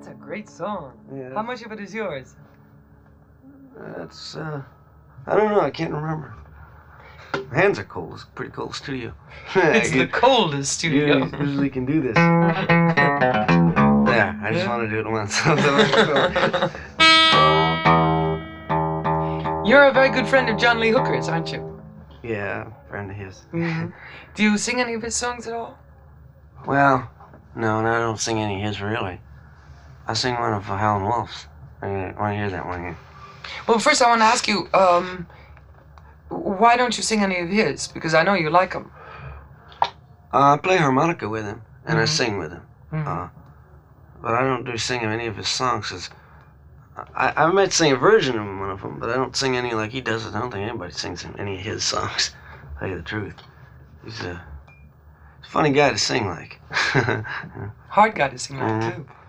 That's a great song. Yeah. How much of it is yours? That's, I don't know, I can't remember. My hands are cold. It's a pretty cold studio. It's the coldest studio. You usually can do this. There, I just want to do it once. You're a very good friend of John Lee Hooker's, aren't you? Yeah, friend of his. Mm-hmm. Do you sing any of his songs at all? Well, no, I don't sing any of his, really. I sing one of Howlin' Wolf's. I want to hear that one here. Well, first I want to ask you, why don't you sing any of his? Because I know you like him. I play harmonica with him, and I Mhm. sing with him. Mhm. But I don't do sing of any of his songs, 'cause I might sing a version of one of them, but I don't sing any like he does. I don't think anybody sings any of his songs, to tell you the truth. He's a funny guy to sing like. Hard guy to sing like, Mhm. too.